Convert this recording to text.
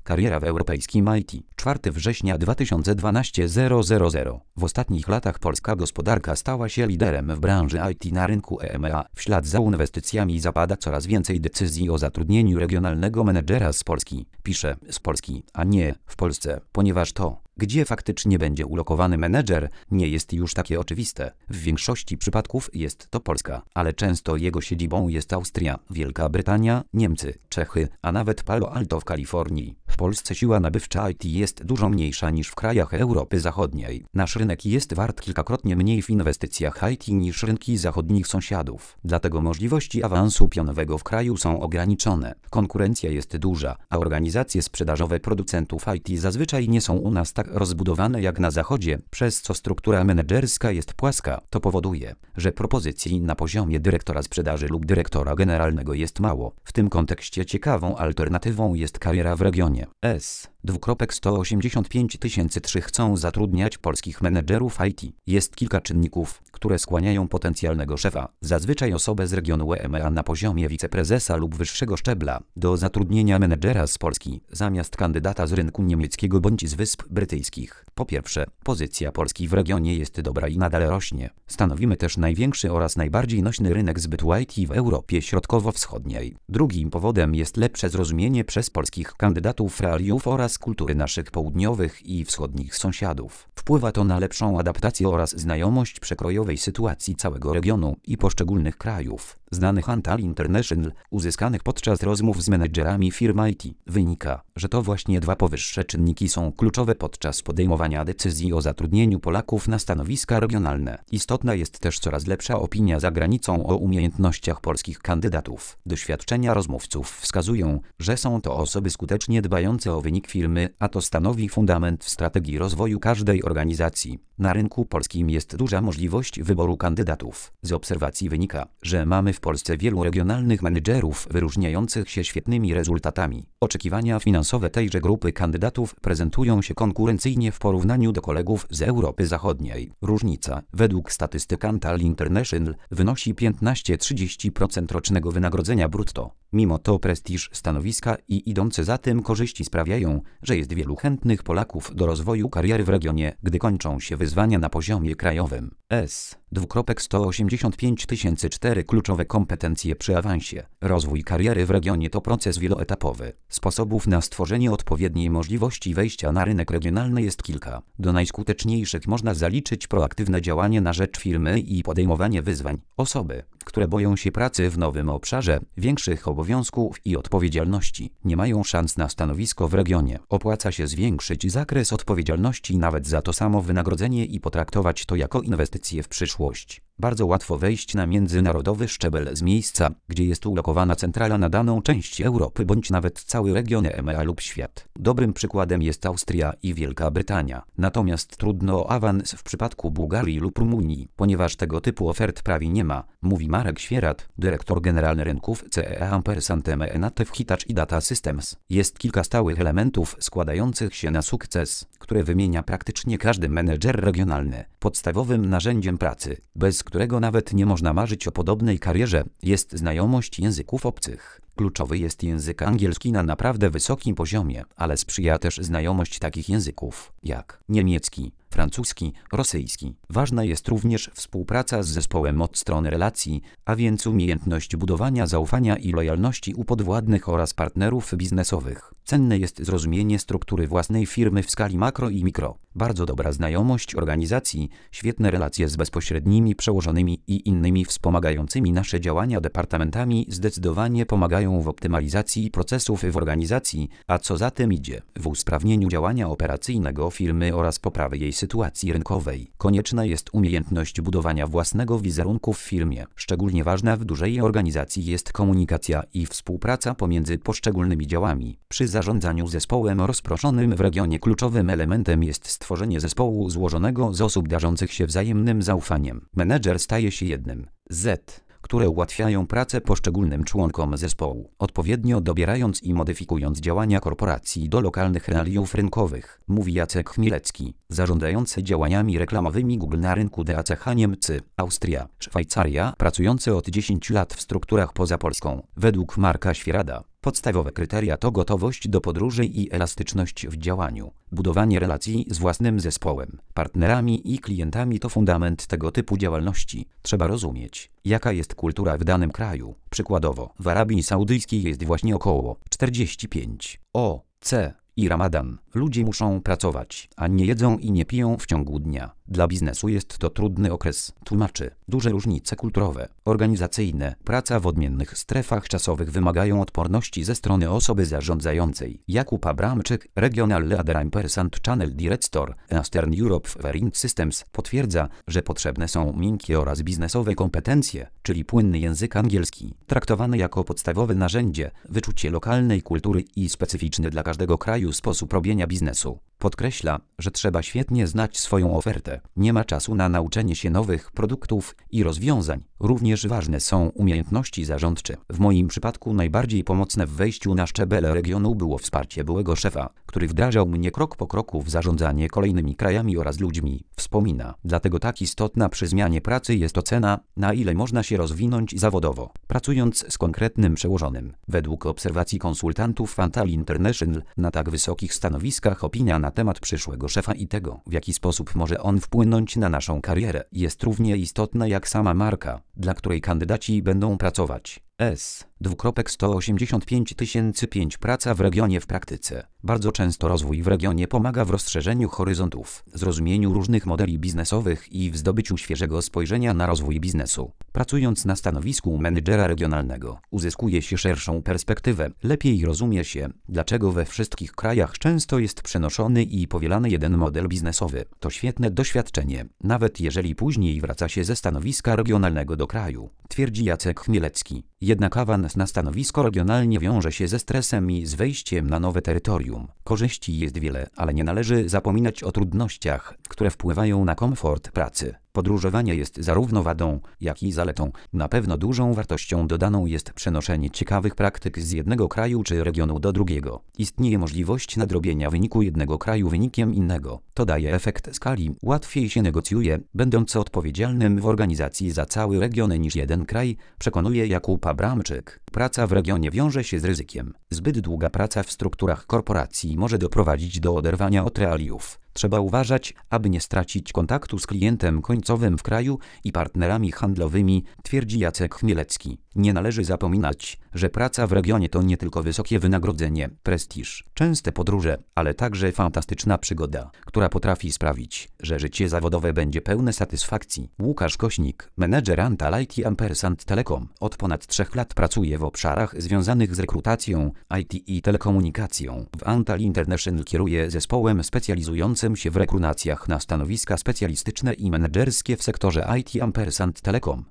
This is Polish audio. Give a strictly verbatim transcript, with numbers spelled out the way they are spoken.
Kariera w europejskim I T. czwartego września dwa tysiące dwunastego zero zero zero. W ostatnich latach polska gospodarka stała się liderem w branży I T na rynku E M E A. W ślad za inwestycjami zapada coraz więcej decyzji o zatrudnieniu regionalnego menedżera z Polski. Pisze z Polski, a nie w Polsce, ponieważ to, gdzie faktycznie będzie ulokowany menedżer, nie jest już takie oczywiste. W większości przypadków jest to Polska, ale często jego siedzibą jest Austria, Wielka Brytania, Niemcy, Czechy, a nawet Palo Alto w Kalifornii. W Polsce siła nabywcza I T jest dużo mniejsza niż w krajach Europy Zachodniej. Nasz rynek jest wart kilkakrotnie mniej w inwestycjach I T niż rynki zachodnich sąsiadów. Dlatego możliwości awansu pionowego w kraju są ograniczone. Konkurencja jest duża, a organizacje sprzedażowe producentów I T zazwyczaj nie są u nas tak rozbudowane jak na zachodzie, przez co struktura menedżerska jest płaska. To powoduje, że propozycji na poziomie dyrektora sprzedaży lub dyrektora generalnego jest mało. W tym kontekście ciekawą alternatywą jest kariera w regionie. S. sto osiemdziesiąt pięć tysięcy trzy chcą zatrudniać polskich menedżerów I T. Jest kilka czynników, które skłaniają potencjalnego szefa, zazwyczaj osobę z regionu E M E A na poziomie wiceprezesa lub wyższego szczebla, do zatrudnienia menedżera z Polski, zamiast kandydata z rynku niemieckiego bądź z Wysp Brytyjskich. Po pierwsze, pozycja Polski w regionie jest dobra i nadal rośnie. Stanowimy też największy oraz najbardziej nośny rynek zbytu I T w Europie Środkowo-Wschodniej. Drugim powodem jest lepsze zrozumienie przez polskich kandydatów realiów oraz kultury naszych południowych i wschodnich sąsiadów. Wpływa to na lepszą adaptację oraz znajomość przekrojowej sytuacji całego regionu i poszczególnych krajów. Z danych Antal International, uzyskanych podczas rozmów z menedżerami firm I T, wynika, że to właśnie dwa powyższe czynniki są kluczowe podczas podejmowania decyzji o zatrudnieniu Polaków na stanowiska regionalne. Istotna jest też coraz lepsza opinia za granicą o umiejętnościach polskich kandydatów. Doświadczenia rozmówców wskazują, że są to osoby skutecznie dbające o wynik firmy, a to stanowi fundament w strategii rozwoju każdej organizacji. Na rynku polskim jest duża możliwość wyboru kandydatów. Z obserwacji wynika, że mamy w Polsce wielu regionalnych menedżerów wyróżniających się świetnymi rezultatami. Oczekiwania finansowe tejże grupy kandydatów prezentują się konkurencyjnie w porównaniu do kolegów z Europy Zachodniej. Różnica, według statystyk Antal International, wynosi piętnaście do trzydziestu procent rocznego wynagrodzenia brutto. Mimo to prestiż stanowiska i idące za tym korzyści sprawiają, że jest wielu chętnych Polaków do rozwoju kariery w regionie, gdy kończą się wyzwania na poziomie krajowym. S. sto osiemdziesiąt pięć tysięcy cztery Kluczowe kompetencje przy awansie. Rozwój kariery w regionie to proces wieloetapowy. Sposobów na stworzenie odpowiedniej możliwości wejścia na rynek regionalny jest kilka. Do najskuteczniejszych można zaliczyć proaktywne działanie na rzecz firmy i podejmowanie wyzwań. Osoby, które boją się pracy w nowym obszarze, większych obowiązków i odpowiedzialności, nie mają szans na stanowisko w regionie. Opłaca się zwiększyć zakres odpowiedzialności nawet za to samo wynagrodzenie i potraktować to jako inwestycje w przyszłość. Bardzo łatwo wejść na międzynarodowy szczebel z miejsca, gdzie jest ulokowana centrala na daną część Europy bądź nawet cały region E M E A lub świat. Dobrym przykładem jest Austria i Wielka Brytania. Natomiast trudno o awans w przypadku Bułgarii lub Rumunii, ponieważ tego typu ofert prawie nie ma, mówi Marek Świerat, dyrektor generalny rynków C E A Ampersand M E N A T E W Hitachi i Data Systems. Jest kilka stałych elementów składających się na sukces, które wymienia praktycznie każdy menedżer regionalny. Podstawowym narzędziem pracy, bez którego nawet nie można marzyć o podobnej karierze, jest znajomość języków obcych. Kluczowy jest język angielski na naprawdę wysokim poziomie, ale sprzyja też znajomość takich języków jak niemiecki, francuski, rosyjski. Ważna jest również współpraca z zespołem od strony relacji, a więc umiejętność budowania zaufania i lojalności u podwładnych oraz partnerów biznesowych. Cenne jest zrozumienie struktury własnej firmy w skali makro i mikro. Bardzo dobra znajomość organizacji, świetne relacje z bezpośrednimi przełożonymi i innymi wspomagającymi nasze działania departamentami zdecydowanie pomagają w optymalizacji procesów w organizacji, a co za tym idzie, w usprawnieniu działania operacyjnego firmy oraz poprawy jej sytuacji rynkowej. Konieczna jest umiejętność budowania własnego wizerunku w firmie. Szczególnie ważna w dużej organizacji jest komunikacja i współpraca pomiędzy poszczególnymi działami. Przy zarządzaniu zespołem rozproszonym w regionie kluczowym elementem jest stworzenie zespołu złożonego z osób darzących się wzajemnym zaufaniem. Menedżer staje się jednym z, które ułatwiają pracę poszczególnym członkom zespołu, odpowiednio dobierając i modyfikując działania korporacji do lokalnych realiów rynkowych, mówi Jacek Chmielewski, zarządzający działaniami reklamowymi Google na rynku D A C H Niemcy, Austria, Szwajcaria, pracujący od dziesięciu lat w strukturach poza Polską. Według Marka Świerada Podstawowe kryteria to gotowość do podróży i elastyczność w działaniu. Budowanie relacji z własnym zespołem, partnerami i klientami to fundament tego typu działalności. Trzeba rozumieć, jaka jest kultura w danym kraju. Przykładowo, w Arabii Saudyjskiej jest właśnie około czterdzieści pięć O C i Ramadan. Ludzie muszą pracować, a nie jedzą i nie piją w ciągu dnia. Dla biznesu jest to trudny okres, tłumaczy. Duże różnice kulturowe, organizacyjne, praca w odmiennych strefach czasowych wymagają odporności ze strony osoby zarządzającej. Jakub Abramczyk, Regional Leader Ampersand Channel Director, Eastern Europe Ferring Systems, potwierdza, że potrzebne są miękkie oraz biznesowe kompetencje, czyli płynny język angielski, traktowany jako podstawowe narzędzie, wyczucie lokalnej kultury i specyficzny dla każdego kraju sposób robienia biznesu. Podkreśla, że trzeba świetnie znać swoją ofertę. Nie ma czasu na nauczenie się nowych produktów i rozwiązań. Również ważne są umiejętności zarządcze. W moim przypadku najbardziej pomocne w wejściu na szczebel regionu było wsparcie byłego szefa, który wdrażał mnie krok po kroku w zarządzanie kolejnymi krajami oraz ludźmi. Wspomina. Dlatego tak istotna przy zmianie pracy jest ocena, na ile można się rozwinąć zawodowo, pracując z konkretnym przełożonym. Według obserwacji konsultantów Fantal International, na tak wysokich stanowiskach opinia na temat przyszłego szefa i tego, w jaki sposób może on wpłynąć na naszą karierę, jest równie istotna jak sama marka, dla której kandydaci będą pracować. S. sto osiemdziesiąt pięć tysięcy pięć Praca w regionie w praktyce. Bardzo często rozwój w regionie pomaga w rozszerzeniu horyzontów, zrozumieniu różnych modeli biznesowych i w zdobyciu świeżego spojrzenia na rozwój biznesu. Pracując na stanowisku menedżera regionalnego, uzyskuje się szerszą perspektywę. Lepiej rozumie się, dlaczego we wszystkich krajach często jest przenoszony i powielany jeden model biznesowy. To świetne doświadczenie, nawet jeżeli później wraca się ze stanowiska regionalnego do kraju, twierdzi Jacek Chmielecki. Jednak awans na stanowisko regionalnie wiąże się ze stresem i z wejściem na nowe terytorium. Korzyści jest wiele, ale nie należy zapominać o trudnościach, które wpływają na komfort pracy. Podróżowanie jest zarówno wadą, jak i zaletą. Na pewno dużą wartością dodaną jest przenoszenie ciekawych praktyk z jednego kraju czy regionu do drugiego. Istnieje możliwość nadrobienia wyniku jednego kraju wynikiem innego. To daje efekt skali. Łatwiej się negocjuje, będąc odpowiedzialnym w organizacji za cały region niż jeden kraj, przekonuje Jakub Abramczyk. Praca w regionie wiąże się z ryzykiem. Zbyt długa praca w strukturach korporacji może doprowadzić do oderwania od realiów. Trzeba uważać, aby nie stracić kontaktu z klientem końcowym w kraju i partnerami handlowymi, twierdzi Jacek Chmielecki. Nie należy zapominać, że praca w regionie to nie tylko wysokie wynagrodzenie, prestiż, częste podróże, ale także fantastyczna przygoda, która potrafi sprawić, że życie zawodowe będzie pełne satysfakcji. Łukasz Kośnik, menedżer Antal I T Ampersand Telecom, od ponad trzech lat pracuje w obszarach związanych z rekrutacją, I T i telekomunikacją. W Antal International kieruje zespołem specjalizującym się w rekrutacjach na stanowiska specjalistyczne i menedżerskie w sektorze I T Ampersand Telecom.